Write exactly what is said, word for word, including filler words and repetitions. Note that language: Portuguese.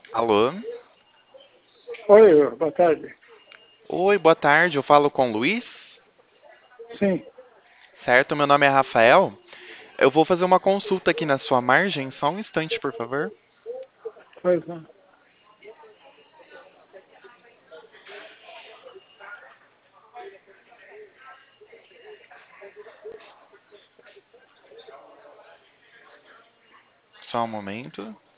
Alô? Oi, boa tarde. Oi, boa tarde. Eu falo com o Luiz? Sim, Certo, meu nome é Rafael. Eu vou fazer uma consulta aqui na sua margem, só um instante, por favor. pois não. Só um momento.